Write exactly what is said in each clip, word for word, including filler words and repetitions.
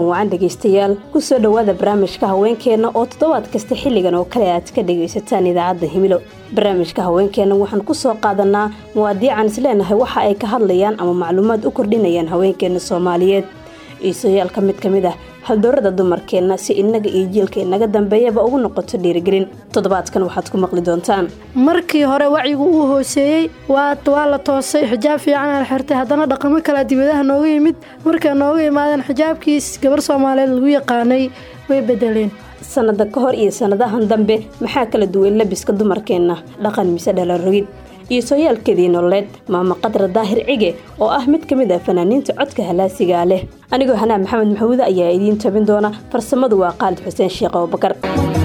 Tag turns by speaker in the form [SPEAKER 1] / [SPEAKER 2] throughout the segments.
[SPEAKER 1] kulan wacan dhageystayaal ku soo dhawaada barnaamijka haweenkeena oo toddobaad kasta xilligan oo kale aad ka dhageysataan idaacadda Himilo. barnaamijka haweenkeena waxaan ku soo qaadanaa muwaadiican isleenahay waxa ay ka hadlayaan ama macluumaad u kordhinayaan haweenkeena Soomaaliyeed. Iisayaal ka mid kamid ah haldoorada dumarkeena si inaga iyo jiilka inaga dambeeyaba ugu noqoto dhiirigelin. Toddobaadkan waxaad ku maqli doontaan
[SPEAKER 2] markii hore wacyigu uu hooseeyay waa waa la toosay xijaab fiican aan xirtay haddana dhaqamo kala dibadaha nooga yimid marka nooga yimaadeen xijaabkiis gabar Soomaaliyeed lagu yaqaanay way bedeleen.
[SPEAKER 1] sanada ka hor iyo sanadahan dambe maxaa kala duwan labiska dumarkeena dhaqan mise dhala rogid iisayaalkeedii nololeed maama Qadra Daahir Cige oo ah mid kamid ah fanaaniinta codka halaasiga leh. anigoo Hanaa Maxamed Maxamuud ayaa idin tabin doona farsamadu waa Qaalid Xuseen Sheekh oo Bakar.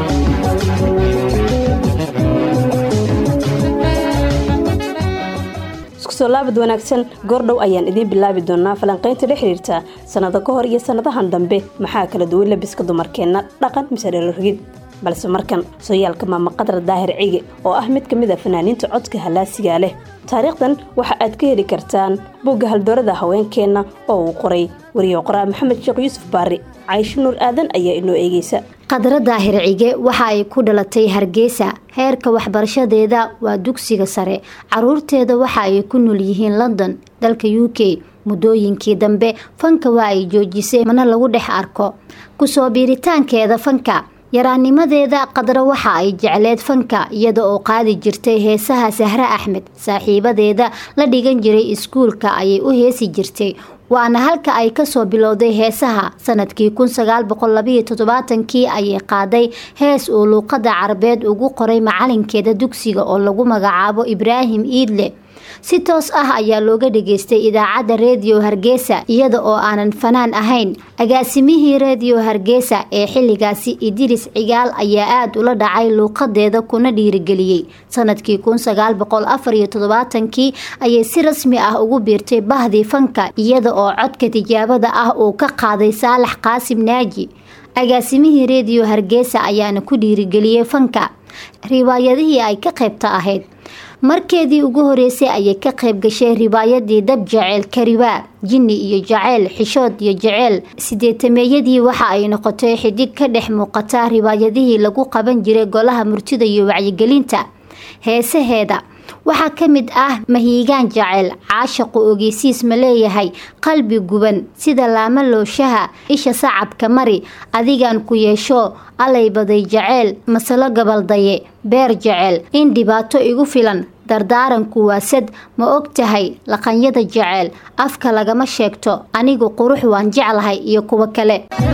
[SPEAKER 1] Salaamad wanaagsan goordhow ayaan idin bilaabi doonaa falanqaynta la xiriirta sanada ka hor iyo sanadahan dambe maxaa kala duwan labiska dumarkeena dhaqan mise dhala rogid. balse markan sooyaalka maama Qadra Daahir Cige oo ah mid kamid ah fanaaniinta codka halaasiga leh. taariikhdan waxa aad ka heli kartaan bogga haldoorada haweenkeena oo uu qoray wariyo qoraa Maxamed Sheekh Yuusuf Baari. Caysho Nuur Aadan ayaa inoo eegaysa.
[SPEAKER 3] Qadra Daahir Cige waxa ay ku dhalatay Hargeysa. heerka waxbarashadeeda waa dugsiga sare. caruurteeda waxa ay ku nool yihiin London, dalka U K. muddooyinkii dambe fanka waa ay joojisay mana lagu dhex arko. ku soo biiritaankeeda fanka yaraanimadeeda Qadra waxa ay jecleed fanka iyada oo qaadi jirtay heesaha Sahra Axmed. saaxiibadeeda la dhigan jiray iskuulka ayay u heesi jirtay waana halka ay ka soo bilowday heesaha. sanadkii kun sagaal boqol laba iyo toddobaatan kii ayay qaaday hees oo luqadda Carabeed ugu qoray macalinkeeda dugsiga oo lagu magacaabo Ibraahim Iidle. si toos ah ayaa looga dhageystay idaacadda Radio Hargeysa iyada oo aanan fanaan ahayn. agaasimihii Radio Hargeysa ee xilligaasi Idris Cigaal ayaa aad ula dhacay luqadeeda kuna dhiirigeliyay. sanadkii kun sagaal boqol afar iyo toddobaatan kii ayay si rasmi ah ugu biirtay bahdii fanka iyada oo codka tijaabada ah uu ka qaaday Saalax Qaasim Naaji. agaasimihii Radio Hargeysa ayaana ku dhiirigeliyay fanka riwaayadihii ay ka qaybta ahayd. markeedii ugu horeysay ayay ka qayb gashay riwaayadii Dab Jaceyl Kariwaa, Jinni iyo Jaceyl, Xishood iyo Jaceyl. sideetameeyadii waxa ay noqotay xidig ka dhex muuqata riwaayadihii lagu qaban jiray golaha murtida iyo wacyigelinta. heesaheeda waxaa ka mid ah Mahiigaan Jaceyl, Caashaqu Ogeysiis ma leeyahay, Qalbi Guban, Sida Laama Looshaha, Isha Sacabka Mari, Adigaan ku yeesho, Alay Baday Jaceyl, Masalo Gabaldaye, Beer Jaceyl, In dhibaato igu filan, Dardaaranku waa sad, Ma og tahay, Laqanyada Jaceyl, Afka lagama sheegto, Anigu qurux waan jeclahay iyo kuwa kale.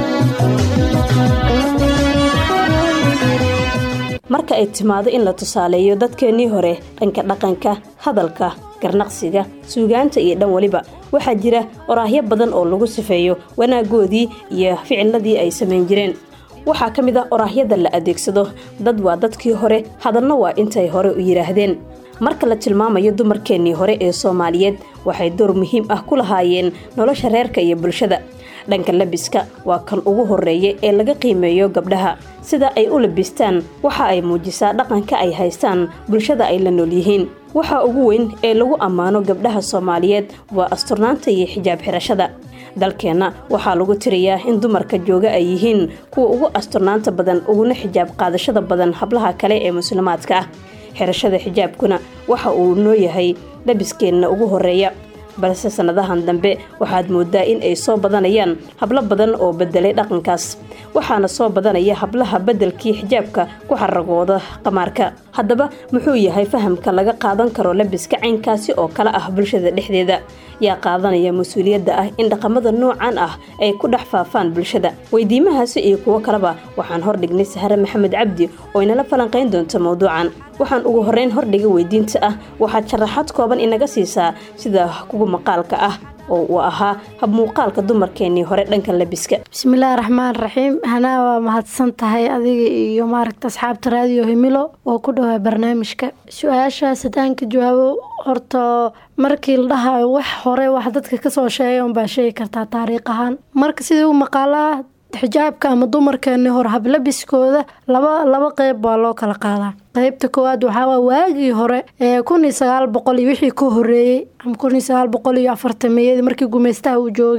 [SPEAKER 1] marka ay timaado in la tusaaleeyo dadkeenii hore dhanka dhaqanka, hadalka, garnaqsiga, suugaanta iyo dhan waliba waxaa jira oraahyo badan oo lagu sifeeyo wanaagoodii iyo ficiladii ay sameyn jireen. waxaa ka mid ah oraahyada la adeegsado dad waa dadkii hore, hadalna waa intay hore u yiraahdeen. marka la tilmaamayo dumarkeenii hore ee Soomaaliyeed waxay door muhiim ah ku lahaayeen nolosha reerka iyo bulshada. dhanka labiska waa kan ugu horeeya ee laga qiimeeyo gabdhaha. sida ay u labistaan waxa ay muujisaa dhaqanka ay haystaan bulshada ay la nool yihiin. waxa ugu weyn ee lagu ammaano gabdhaha Soomaaliyeed waa asturnaanta iyo xijaab xirashada. dalkeena waxaa lagu tiriyaa in dumarka jooga ay yihiin kuwa ugu asturnaanta badan uguna xijaab qaadashada badan hablaha kale ee muslimaadka ah. xirashada xijaabkuna waxa uu noo yahay labiskeena ugu horeeya. balse sanadahan dambe waxaad moodaa in ay soo badanayaan hablo badan oo bedelay dhaqankaas. waxaana soo badanaya hablaha bedelkii xijaabka ku xaragooda qamaarka. haddaba muxuu yahay fahamka laga qaadan karo labiska caynkaasi oo kala ah bulshada dhexdeeda? yaa qaadanaya mas'uuliyadda ah in dhaqamada noocan ah ay ku dhex faafaan bulshada? weydiimahaasi iyo kuwo kaleba waxaan hordhignay Sahra Maxamed Cabdi oo inala falanqayn doonta mawduucan. waxaan ugu horeyn hordhiga weydiinta ah waxaad sharaxaad kooban inaga siisaa sida kugu maqaalka ah oo uu ahaa hab muuqaalka dumarkeenii hore dhanka labiska.
[SPEAKER 2] bismillaahir rahmaanir rahiim. Hanaa waa mahadsan tahay adiga iyo maaragta asxaabta Radio Himilo oo ku dhawaa barnaamijka. su-aashaas hadaan ka jawaabo horta markii la dhahayo wax hore wax dadka ka soo sheegay un baa sheegi kartaa taariikh ahaan. marka sidii u maqaalaa xijaabka ama dumarkeeni hor hab labiskooda laba laba qayb baa loo kala qaadaa. qaybta koowaad waxaa waa waagii hore ee kun iyo sagaal boqol iyo wixii ka horeeyay ama kun iyo sagaal boqol iyo afartan meeyadii markii gumeystaha uu joogay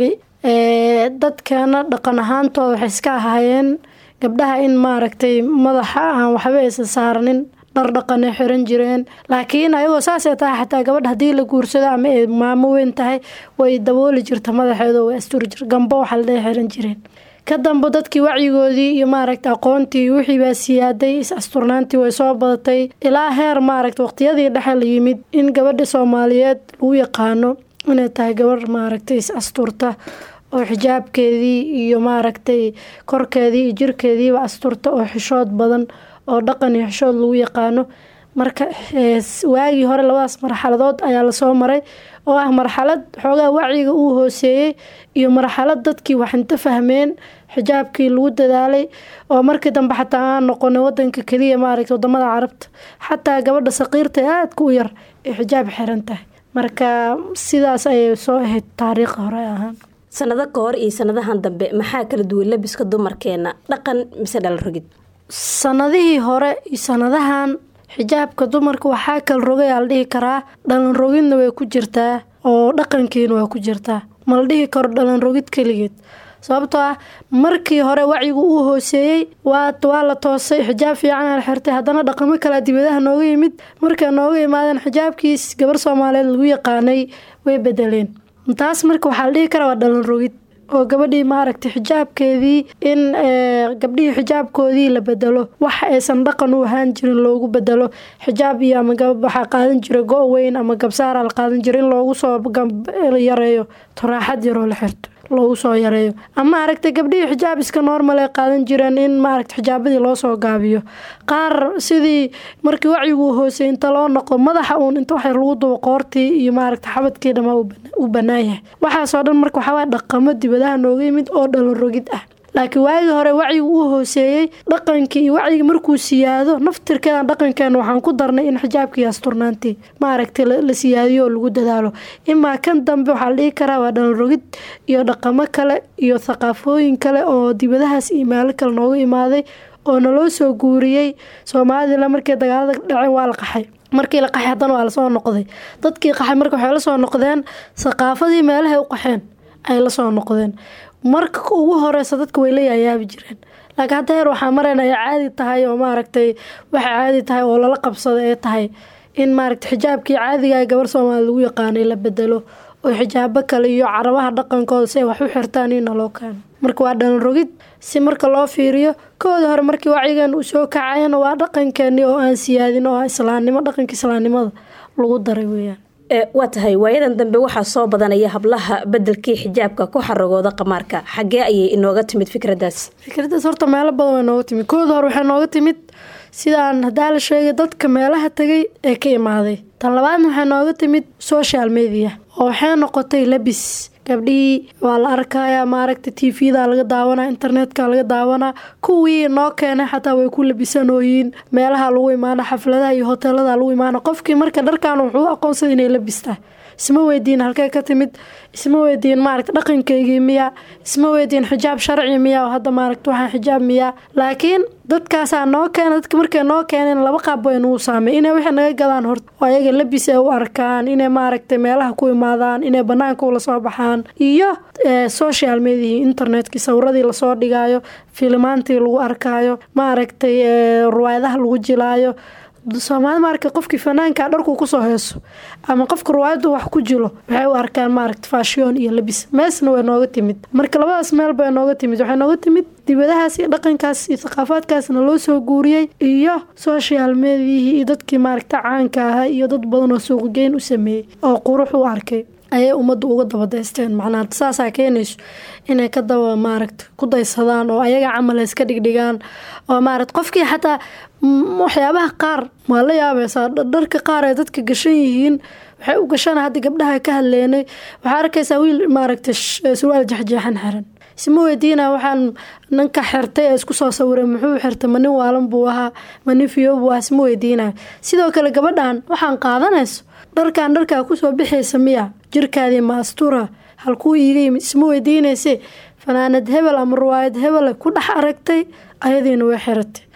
[SPEAKER 2] ee dadkana dhaqan ahaantooda waxay iska ahaayeen gabdhaha in maaragtay madaxa aan waxba aysan saaranin, dhar dhaqan ay xiran jireen. laakiin ayagoo saas ay tahay xataa gabadha haddii la guursado ama ay maamo weyn tahay way dabooli jirta madaxeeda, way asturi jirta, gambo waxa la xiran jireen. ka dambe dadkii wacyigoodii iyo maaragtay aqoontii wixii baa siyaaday, is asturnaantii way soo badatay ilaa heer maaragtay waqtiyadii dhexe la yimid in gabadha Soomaaliyeed lagu yaqaano inay tahay gabar maaragtay is asturta oo xijaabkeedii iyo maaragtay korkeedii iyo jirkeediiba asturta oo xishood badan oo dhaqan iyo xishood lagu yaqaano. marka waagii hore labadaas marxaladood ayaa la soo maray oo ah marxalad xoogaa wacyiga uu hooseeyay iyo marxalad dadkii wax inta fahmeen xijaabkii lagu dadaalay oo markii dambe xataa aan noqonay wadanka kaliya maaragtay wadamada carabta xataa gabadha saqiirta aadka u yar ee xijaab xiran tahay. marka sidaas ayay soo ahayd taariikh hore ahaan.
[SPEAKER 1] sanado ka hor iyo sanadahan dambe maxaa kala duwan labiska dumarkeena, dhaqan mise dhal rogid?
[SPEAKER 2] sanadihii hore iyo sanadahan xijaabka dumarka waxaa kala rogay la dhihi karaa, dhalan rogidna way ku jirtaa oo dhaqankiina waa ku jirtaa. ma la dhihi karo dhalan rogid keligeed, sababtoo ah markii hore wacyigu uu hooseeyey waa waa la toosay, xijaab fiican la xirtay, haddana dhaqamo kala dibadaha nooga yimid. markay nooga yimaadeen xijaabkiis gabar Soomaaliyeed lagu yaqaanay way bedeleen. taas marka waxaa la dhihi karaa waa dhalan rogid oo gabadhii maaragtay xijaabkeedii in gabdhihii xijaabkoodii la bedelo, wax aysan dhaqan u ahaan jirin loogu bedelo. xijaab iyo ama waxaa qaadan jira go' weyn ama gabsaara la qaadan jira in loogu soo yareeyo toraaxad yaroo la xirto loogu soo yareeyo, ama aragtay gabdhihii xijaab iska normal ay qaadan jireen in maaragtay xijaabadii loo soo gaabiyo. qaar sidii markii wacyigu hoosay inta loo noqdo madaxa uun inta wax lagu dubo qoortii iyo maaragtay xabadkii dhamaa u bannaan yahay. waxaasoo dhan marka waxaa waa dhaqamo dibadaha nooga yimid oo dhalan rogid ah. laakiin waagii hore wacyigu uu hooseeyey, dhaqankii iyo wacyiga markuu siyaado naftirkeeda dhaqankeena waxaan ku darnay in xijaabkii asturnaantii maaragtay la siyaadiyo oo lagu dadaalo. imaa kan dambe waxaa la dhihi karaa waa dhalan rogid iyo dhaqamo kale iyo thaqaafooyin kale oo dibadahaas iyo meelo kale nooga imaaday oo naloo soo guuriyey. Soomaalida markii dagaalada dhaceen waa la qaxay, markii la qaxay haddana waa la soo noqday. dadkii qaxay marka waxay la soo noqdeen thaqaafadii meelahay u qaxeen ay la soo noqdeen. marka ugu horeysa dadka way la yaabi jireen, laakiin hadda heer waxaa marayna ay caadi tahay oo maaragtay waxa caadi tahay oo lala qabsado ay tahay in maaragtay xijaabkii caadiga ee gabar Soomaali lagu yaqaanay la bedelo oo xijaabo kale iyo carabaha dhaqankooda si ay wax u xirtaan in loo keeno. marka waa dhalan rogid si marka loo fiiriyo kooda hore markii wacyigan uu soo kacayeen waa dhaqankeeni oo aan siyaadin oo islaamnimo dhaqanka islaamnimada lagu daray weeyaan.
[SPEAKER 1] waa tahay waayadan dambe waxaa soo badanaya hablaha bedelkii xijaabka ku xaragooda qamaarka. xagee ayay inooga timid fikradaas?
[SPEAKER 2] fikradaas horta meelo badan way nooga timid. kooda hore waxay nooga timid sidaan hadaa la sheegay dadka meelaha tagay ee ka imaaday. tan labaadna waxay nooga timid social media oo waxay noqotay labis. gabdhii waa la arkayaa maaragtay T V-da laga daawanaa, internetka laga daawanaa. kuwii noo keenay xataa way ku labisanooyiin, meelaha lagu imaano, xafladaha iyo hoteelada lagu imaano. qofkii marka dharkan wuxuu aqoonsaday inay labistaa. isma weydiin halkee ka timid, isma weydiin maaragtay dhaqankeygii miya, isma weydiin xijaab sharci miya oo hadda maaragtay waxaan xijaab miya. laakiin dadkaasaa noo keena, dadka markay noo keeneen laba qaab way nagu saamay. inay wixii naga gadaan horta oo ayaga labis ay u arkaan, inay maaragtay meelaha ku imaadaan, inay banaanka ula soo baxaan, iyo social media internetkii sawirradii lasoo dhigaayo, filmaantii lagu arkaayo, maaragtay ruwaayadaha lagu jilaayo. Soomaali marka qofkii fanaanka dharku ku soo heeso ama qofka ruwaayadu wax ku jilo waxay u arkaan maaragtay fashion iyo labis. meesna way nooga timid. marka labadaas meel bay nooga timid. waxay nooga timid dibadahaas iyo dhaqankaas iyo thaqaafaadkaasna loo soo guuriyey iyo social media iyo dadkii maaragtay caanka ahaa iyo dad badan oo suuq geyn u sameeyey oo qurux u arkay ayay ummadda uga dabadeysteen. macnaha saasaa keenayso inay ka daba maaragtay ku daysadaan oo ayaga camal iska dhigdhigaan oo maaragtay qofkii xataa waxyaabaha qaar waa la yaabaysaa. dharka qaar ee dadka gashan yihiin waxay u gashaan hadda gabdhaha ka hadleenay. waxaa arkaysaa wiil maaragtay surwaal jaxjeexan xiran, isma weydiina waxaan ninka xirtay ee isku soo sawiray muxuu xirtay, ma nin waalan buu ahaa, ma nin fiyo buu ahaa, isma weydiina. sidoo kale gabadhan waxaan qaadanayso dharkan dharkaa kusoo bixaysa miya, jirkaadii ma astura, halkuu iiga yimid, isma weydiinayse. fanaanad hebel ama ruwaayad hebel ku dhex aragtay ayadiina way xiratay.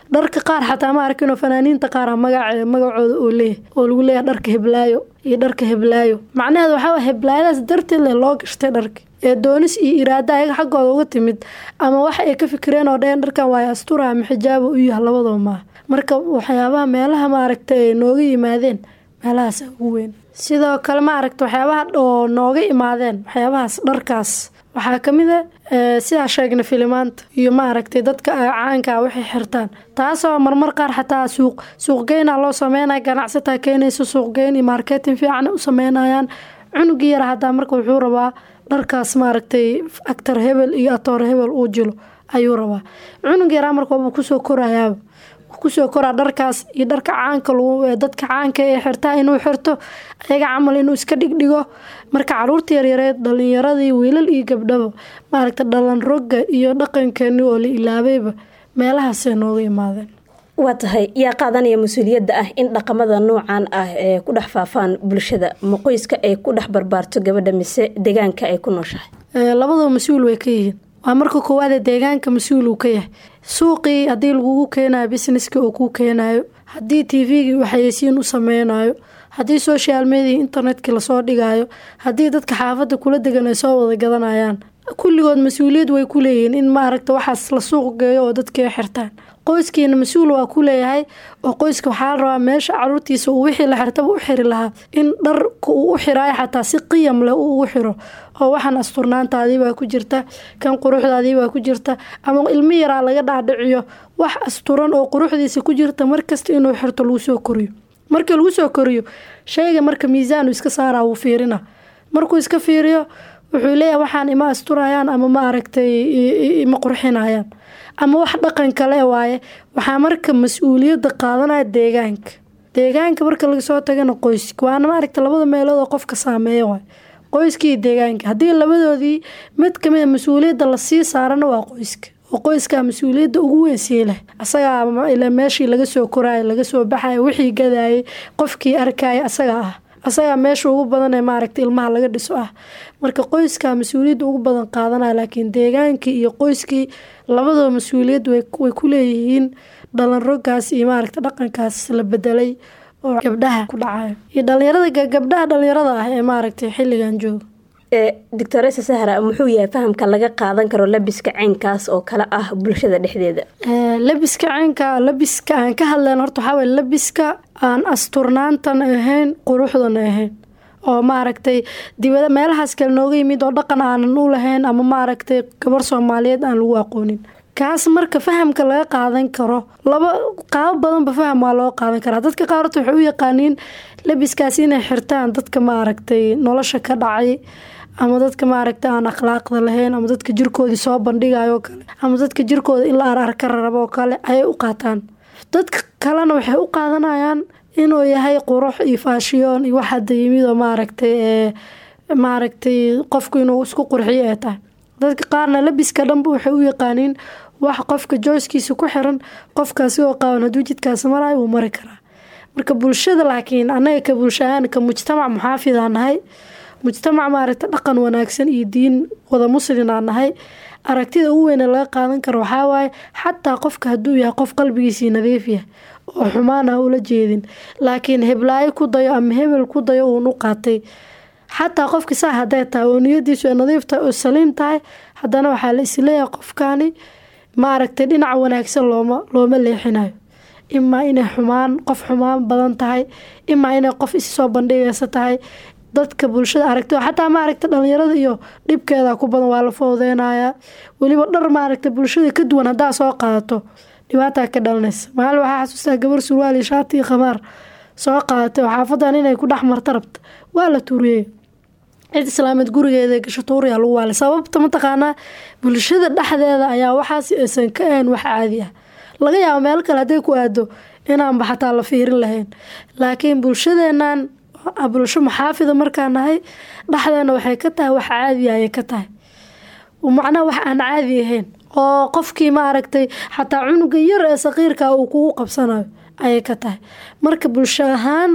[SPEAKER 2] dharka qaar xataa ma arkin oo fanaaniinta qaar magaca magacooda oo leeyahay oo lagu leeyahay dharka heblaayo iyo dharka heblaayo macnaheedu waxaa waa heblaayadaas darteed le loo gashtay dharki ee doonis iyo iraada ayaga xaggooda uga timid ama waxa ay ka fikireen oo dhaheen dharkan waa astura ama xijaabo u yahay labadaba maaha marka waxyaabaha meelaha maaragtay ay nooga yimaadeen meelahaas ugu weyn sidoo kale maaragta waxyaabaha oo nooga imaadeen waxyaabahaas dharkaas waxaa ka mid ah sidaa sheegna filimaanta iyo maaragtay dadka caanka waxay xirtaan taasoo marmar qaar xataa suuq suuqgeynaa loo sameynaya ganacsataa keenaysa suuqgeyn iyo marketing fiican u sameynayaan cunugii yar hadaa marka wuxuu rabaa dharkaas maaragtay actor hebel iyo atoor hebel uu jilo ayuu rabaa cunug yaraa marka wuu kusoo korayaaba kusoo koraa dharkaas iyo dharka caanka lagu dadka caanka ee xirtaa inuu xirto ayaga camal inuu iska dhigdhigo marka caruurta yaryareed dhalinyaradii wiilal iyo gabdhaba maaragta dhalan roga iyo dhaqankeeni oo la ilaabayba meelahaasay nooga imaadeen
[SPEAKER 1] waa tahay yaa qaadanaya mas-uuliyadda ah in dhaqamada noocan ah ee ku dhex faafaan bulshada ma qoyska ay ku dhex barbaarto gabadha mise deegaanka ay ku nooshahay
[SPEAKER 2] labadaba mas-uul way ka yihiin waa marka koowaad deegaanka mas-uul uu ka yahay suuqii haddii lagugu keenayo businesski oo kuu keenayo haddii t v-gii waxayeysiin u sameynayo haddii social media internetkii lasoo dhigayo haddii dadka xaafadda kula degan ay soo wada gadanayaan kulligood mas-uuliyad way ku leeyihiin in maaragta waxaas la suuq geeyo oo dadkii xirtaan qoyskiina mas-uul waa ku leeyahay oo qoyska waxaa la rabaa meesha caruurtiisa uu wixii la xirtaba u xiri lahaa in dharka uu u xiraayo xataa si qiyam leh uu ugu xiro oo waxaan asturnaantaadii baa ku jirta kan quruxdaadii baa ku jirta ama ilmo yaraa laga dhaadhiciyo wax asturan oo quruxdiisa ku jirta markasta inuu xirto lagu soo koriyo markii lagu soo koriyo shayga marka miisaanu iska saaraa wuu fiirina markuu iska fiiriyo wuxuu leeyahay waxaan ima asturayaan ama ma aragtay ima qurxinayaan ama wax dhaqan kale waaye waxaa marka mas-uuliyadda qaadanaya deegaanka deegaanka marka laga soo tagana qoyska waana maaragta labada meelood oo qofka saameeya waay qoyskii deegaanka haddii labadoodii mid kamid a mas-uuliyadda lasii saarana waa qoyska oo qoyskaa mas-uuliyadda ugu weyn sii leh asagaa ila meeshii laga soo koraayo laga soo baxayo wixii gadaayay qofkii arkaya asagaa ah asagaa meesha ugu badan ee maaragta ilmaha laga dhiso ah marka qoyskaa mas-uuliyadda ugu badan qaadanaya laakiin deegaankii iyo qoyskii labadaba mas-uuliyad way ku leeyihiin dhalan rogaas iyo maaragta dhaqankaas la bedelay oo gabdhaha ku dhacayo iyo dhalinyarada gabdhaha dhalinyarada ah ee maaragtay xilligan jooga
[SPEAKER 1] doctoresa sahra muxuu yahay fahamka laga qaadan karo labiska caynkaas oo kale ah bulshada dhexdeeda
[SPEAKER 2] labiska caynka labiska aan ka hadleen horta waxaa waye labiska aan asturnaantan ahayn quruxdan ahayn oo maaragtay dibada meelahaas kale nooga yimid oo dhaqan aanan u lahayn ama maaragtay gabar soomaaliyeed aan lagu aqoonin kaas marka fahamka laga qaadan karo laba qaabo badanba faham waa loo qaadan karaa dadka qaar horta waxay u yaqaaniin labiskaas inay xirtaan dadka maaragtay nolosha ka dhacay ama dadka maaragta aan akhlaaqda lahayn ama dadka jirkoodii soo bandhigayo oo kale ama dadka jirkooda in la ararka rarabo oo kale ayay u qaataan dadka kalena waxay u qaadanayaan inuu yahay qurux iyo faashiyoon iyo waxaada yimid oo maaragtay ee maaragtay qofku inuu isku qurxiyo ee tahay dadka qaarna labiska dhanba waxay u yaqaaniin wax qofka joyskiisa ku xiran qofkaasi oo qaawan hadduu jidkaas marayo wuu mari karaa marka bulshada laakiin annaga ka bulsho ahaan ka mujtamac muxaafida nahay mujtamac maaragta dhaqan wanaagsan iyo diin wada muslin aan nahay aragtida ugu weyn laga qaadan karo waxaa waaye xataa qofka hadduu yahay qof qalbigiisii nadiif yahay oo xumaan ah ula jeedin laakiin heblaayo ku dayo ama hebel ku dayo uun u qaatay xataa qofki saa hadday tahay oo niyadiisu ay nadiif tahay oo saliim tahay haddana waxaa la isleeyahay qofkaani maaragtay dhinaca wanaagsan looma looma leexinayo imaa inay xumaan qof xumaan badan tahay imaa inay qof isi soo bandhigaysa tahay dadka bulshada aragti xataa maaragta dhalinyarada iyo dhibkeeda ku badan waa la fowdeynayaa weliba dhar maaragta bulshada ka duwan haddaa soo qaadato dhibaataa ka dhalanaysa maalin waxaa xasuustaa gabar surwaal iyo shaati iyo khamaar soo qaadatay oo xaafadan inay ku dhex marta rabta waa la tuuriyey cid islaameed gurigeeda gasho tuuriyaa lagu waalay sababta mataqaanaa bulshada dhexdeeda ayaa waxaas aysan ka ahayn wax caadi ah laga yaabo meel kale hadday ku aado inaanba xataa la fiirin lahayn laakiin bulshadeenan bulsho maxaafida markaan nahay dhexdeena waxay ka tahay wax caadiya ayay ka tahay macnaha wax aan caadi ahayn oo qofkii maaragtay xataa cunuga yar ee saqiirka uu kugu qabsanayo ayay ka tahay marka bulsho ahaan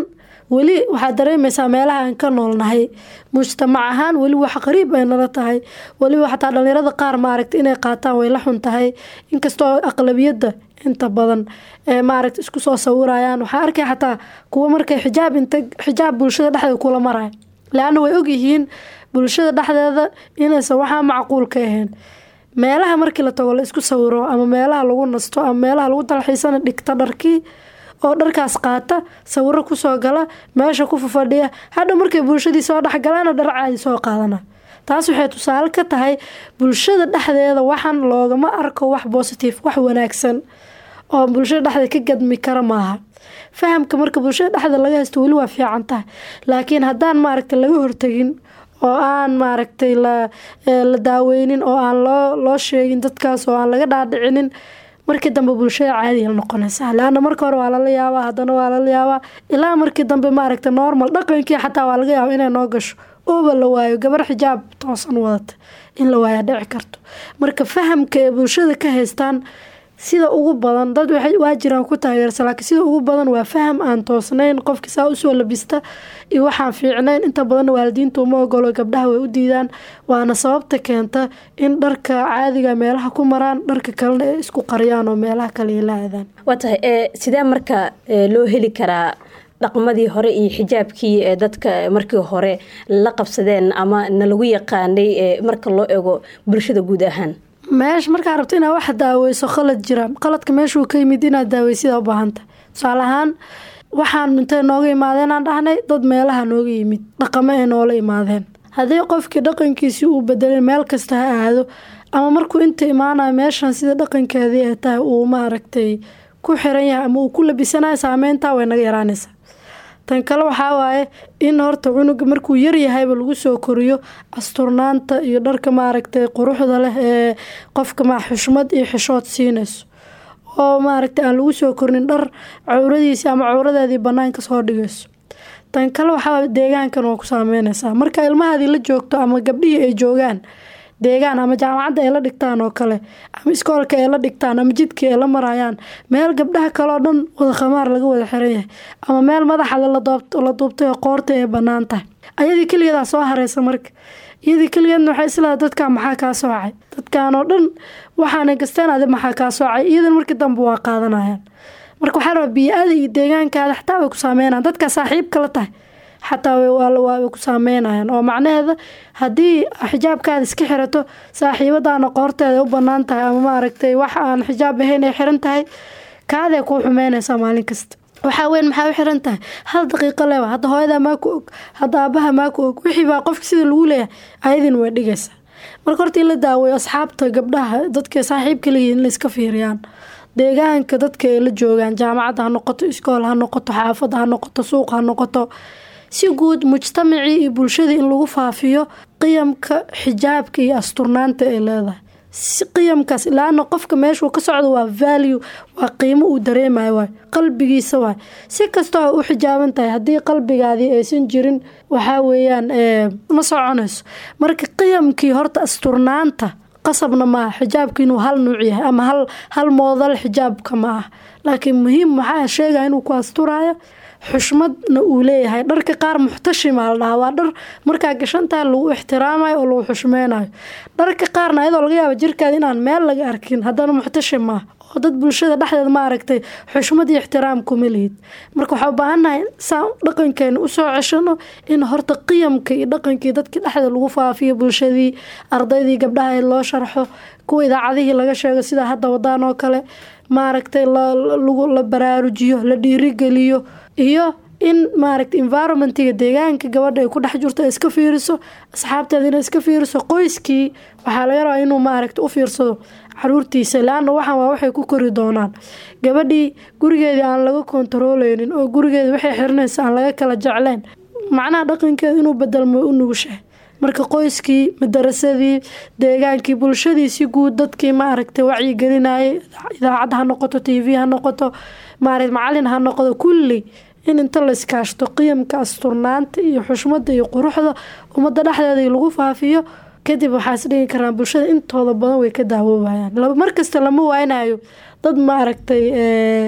[SPEAKER 2] weli waxaad dareemaysaa meelaha aan ka noolnahay mujtamac ahaan weli wax qariib ay nala tahay, weliba xataa dhalinyarada qaar maaragta inay qaataan way la xun tahay, inkastoo aqlabiyadda inta badan ee maaragta isku soo sawirayaan. waxaa arkay xataa kuwa markay xijaab inta xijaab bulshada dhexdeeda kula maraya, laana way ogyihiin bulshada dhexdeeda inaysan waxaa macquul ka ahayn. meelaha markii la tago la isku sawiro ama meelaha lagu nasto ama meelaha lagu dalxiisana dhigta dharkii oo dharkaas qaata sawiro kusoo gala meesha ku fadhiya, hadha markay bulshadii soo dhexgalaana dhar caadi soo qaadana. taas waxay tusaale ka tahay bulshada dhexdeeda waxaan loogama arko wax positive, wax wanaagsan oo bulshada dhexdeeda ka gadmi kara maaha. fahamka marka bulshada dhexdeeda laga haysto weli waa fiican tahay, laakiin haddaan maaragtay laga hortagin oo aan maaragtay la la daaweynin oo aan loo loo sheegin dadkaas oo aan laga dhaadhicinin, markii dambe bulshada caadi ay noqonaysaa. laana marka hore waa lala yaabaa, haddana waa lala yaabaa, ilaa markii dambe maaragtay normal dhaqankii xataa waa laga yaabaa inay noo gasho ooba la waayo gabar xijaab toosan wadata in la waayaa dhici karto. marka fahamka ee bulshada ka haystaan sida ugu badan dad waxay waa jiraan ku taageersan, laakiin sida ugu badan waa faham aan toosnayn, qofkii saa usoo labista iyo waxaan fiicnayn. inta badan waalidiintu uma ogolo, gabdhaha way u diidaan, waana sababta keenta in dharka caadiga meelaha ku maraan, dharka kalena ay isku qariyaan oo meelaha kale la aadaan.
[SPEAKER 1] waa tahay ee sidee marka loo heli karaa dhaqmadii hore iyo xijaabkii ee dadka markii hore la qabsadeen ama na lagu yaqaanay ee marka loo eego bulshada guud ahaan?
[SPEAKER 2] meesha markaa rabto inaad wax daaweyso qalad jira, qaladka meeshuu ka yimid inaad daaweysidaa u baahantahay. tusaale ahaan waxaan intay nooga imaadeen aan dhahnay dad meelaha nooga yimid dhaqamo ay noola imaadeen. haddii qofkii dhaqankiisii uu bedelay meel kasta ha aado, ama markuu inta imaanayo meeshan sida dhaqankeedii ay tahay uu maaragtay ku xiran yahay ama uu ku labisanayo, saameyntaa way naga yaraanaysaa. tan kale waxaa waaye in horta cunuga markuu yar yahayba lagu soo koriyo asturnaanta iyo dharka maaragtay quruxda leh ee qofka ma xushmad iyo xishood siinayso, oo maaragtay aan lagu soo kornin dhar cawradiisa ama cawradeedii banaanka soo dhigayso. tan kale waxaa deegaankan waa ku saameynaysaa. marka ilmahaadii la joogto ama gabdhihii ay joogaan deegaan ama jaamacadda ay la dhigtaan oo kale, ama iskoolka ay la dhigtaan, ama jidkii ay la marayaan, meel gabdhaha kale oo dhan wada khamaar laga wada xiran yahay, ama meel madaxa la duubtay oo qoorta ay bannaan tahay, ayadii keligeedaa soo haraysa. marka iyadii keligeedna waxay islaada dadkaa maxaa kaa soocay, dadkaan oo dhan waxaanay gasteen adi maxaa kaa soocay, iyadan markii dambe waa qaadanayaan. marka waxaa rabaa bii'ada iyo deegaankaada xataa way ku saameynayaan, dadkaa saaxiib kala tahay xataa way ku saameynayaan. oo macnaheeda haddii xijaabkaada iska xirato saaxiibadaana qoorteeda u bannaan tahay, ama maaragtay wax aan xijaab ahayn ay xiran tahay, kaadee kuu xumeynaysaa maalin kasta. waxaa weyn maxaa u xiran tahay hal daqiiqo lewa, hadda hooyadaa maa ku og, hadda aabaha maa ku og, wixii baa qofka sida lagu leeyahay ayadin way dhigaysaa. marka horta in la daaweeyo asxaabta gabdhaha dadka saaxiibka leeyihiin in la iska fiiriyaan, deegaanka dadka ay la joogaan, jaamacadda ha noqoto, iskool ha noqoto, xaafadda ha noqoto, suuq ha noqoto, si guud mujtamacii iyo bulshadii in lagu faafiyo qiyamka xijaabka iyo asturnaanta ay leedahay. si qiyamkaas laana qofka meeshuu ka socdo waa value, waa qiimo uu dareemayo, waay qalbigiisa waay. si kastoo u xijaaban tahay haddii qalbigaadii aysan jirin waxaa weeyaan ma soconayso. marka qiyamkii horta asturnaanta qasabna maaha xijaabka inuu hal nuuc yahay ama hal hal moodal xijaabka ma ah, laakiin muhiim waxaa sheegaya inuu ku asturayo, xushmadna uu leeyahay. dharka qaar muxtashima la dhahaa, waa dhar markaa gashantahay lagu ixtiraamayo oo lagu xushmeynayo. dharka qaarna ayadoo laga yaabo jirkaada inaan meel laga arkin, haddana muxtashim maaha, oo dad bulshada dhexdeeda ma aragtay xushmad iyo ixtiraam kuma lihid. marka waxaa u baahannahay saan dhaqankeena usoo ceshano in horta qiyamka iyo dhaqankii dadkii dhexdeeda lagu faafiyo, bulshadii ardaydii gabdhaha loo sharxo, kuwa idaacadihii laga sheego sida hadda wadaan oo kale, maaragtay la baraarujiyo, la dhiirigeliyo, iyo in maaragtay environmentiga deegaanka gabadha ay ku dhex jirto ay iska fiiriso, asxaabteeda inay iska fiiriso, qoyskii waxaa laga rabaa inuu maaragtay u fiirsado caruurtiisa, laana waxaan waa waxay ku kori doonaan. gabadhii gurigeedii aan laga kontarooleynin oo gurigeeda waxay xirinaysa aan laga kala jeclayn, macnaha dhaqankeeda inuu bedelmo u nugushahay. marka qoyskii, madarasadii, deegaankii, bulshadii si guud dadkii maaragtay wacyigelinayay, idaacad ha noqoto, t v ha noqoto, maaragtay macalin ha noqdo, kulli in inta la iskaashto qiyamka asturnaanta iyo xushmada iyo quruxda ummadda dhexdeeda lagu faafiyo, kadib waxaa is dhigi karaan bulshada intooda badan way ka daawoobayaan. markasta lama waaynayo dad maaragtay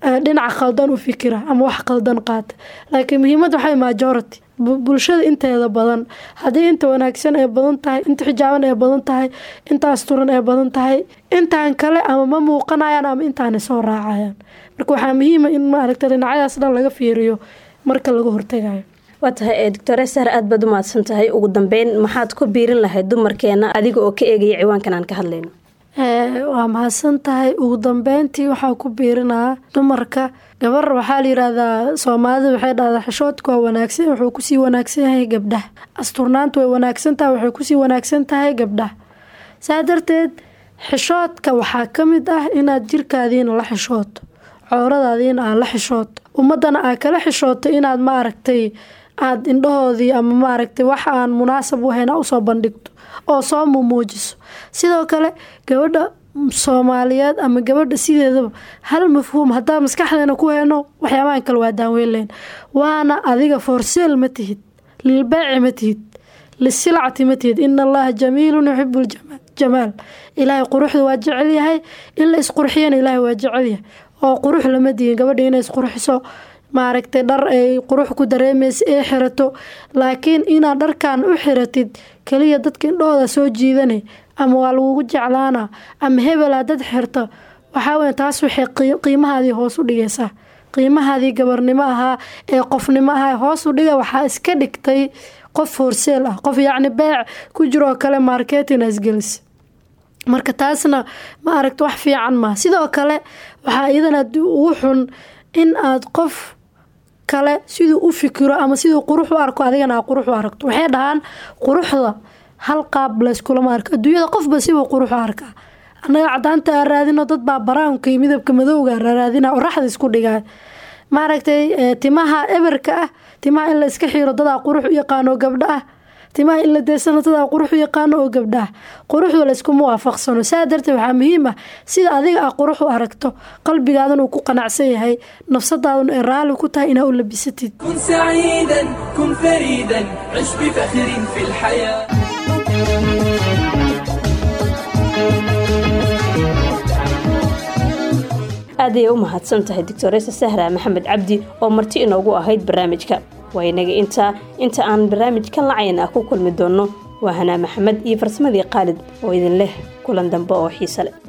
[SPEAKER 2] dhinaca khaldan u fikira ama wax khaldan qaata. laakiin muhiimad waxay majority bulshada inteeda badan haddii inta wanaagsan ay badan tahay, inta xijaaban ay badan tahay, intaas turan ay badan tahay, intaan kale ama ma muuqanayaan ama intaan soo raacayaan. marka waxaa muhiim ah in maaragtay dhinacyadaas dhan laga fiiriyo marka laga hortagayo.
[SPEAKER 1] waa tahay doctor Sahra aad baad u mahadsan tahay. ugu dambeyn maxaad ku biirin lahayd dumarkeena adiga oo ka eegaya ciwaankan aan ka hadlayno?
[SPEAKER 2] waa mahadsan tahay. ugu dambeyntii waxaa ku biirinaa dumarka. gabar waxaa la yiraahdaa Soomaalida waxay dhahdaa xishoodku waa wanaagsan, wuxuu kusii wanaagsan yahay gabdhaha. asturnaantu way wanaagsan tahay, waxay kusii wanaagsan tahay gabdhaha. saa darteed xishoodka waxaa ka mid ah inaad jirkaadiina la xishooto, cawradaadiina aad la xishooto, ummadana aad kala xishooto inaad maaragtay aad indhahoodii ama maaragtay wax aan munaasab u ahayn usoo bandhigto oo soo muujiso. sidoo kale gabadha Soomaaliyeed ama gabadha sideedaba hal mafhuum hadaa maskaxdeena ku hayno waxyaabahan kale waa daaweyleen, waana adiga for sale ma tihid, lilbaaci ma tihid, lisilcati ma tihid. in allaha jamiilun yuhibbul jamaal. ilaahay quruxda waa jecel yahay, in la isqurxiyana ilaahay waa jecel yahay. oo qurux lama diin gabadha inay isqurxiso maaragtay dhar ay qurux ku dareemayso ee xirato, laakiin inaad dharkan u xiratid kaliya dadka indhooda soo jiidanay ama waa lagu jeclaana ama hebel aad dad xirto, waxa weyn taas waxay qiimahaadii hoos u dhigaysaa. qiimahaadii gabarnimo ahaa ee qofnimo ahaa hoos u dhiga, waxaa iska dhigtay qof forseel ah, qof yacni beec ku jiro kale marketing asgelis. marka taasna ma aragto wax fiican ma. sidoo kale waxaa iyadana ugu xun in aad qof kale sidoo u fikiro ama sidoo qurux u arko adigana aad qurux u aragto. waxay dhahaan quruxda hal qaab la iskula marka adduunyada qofba sidoo qurux u arka. anaga cadaanta raadino dad baa baraanka iyo midabka madowga raadina oo raxda isku dhigay. maaragtay timaha eberka ah, timaha in la iska xiro dad qurux u yaqaano gabdha ah, timaha in la deesano dad qurux u yaqaano oo gabdha ah. quruxda la isku muwaafaqsano. saa darteed waxaa muhiim ah sida adiga aad qurux u aragto qalbigaadana uu ku qanacsan yahay, nafsadaaduna ay raali ku tahay inaad u labisatid.
[SPEAKER 4] kun saciidan kun fariidan cish bifakrin fi lxayaa.
[SPEAKER 1] aad ayay u mahadsan tahay doctor Sahra Maxamed Cabdi oo marti inoogu ahayd barnaamijka. waa inaga inta inta aan barnaamijkan lacayna ku kulmi doono waa Hanaa Maxamed iyo farsamadii Qaalid oo idin leh kulan dambe oo xiiso leh.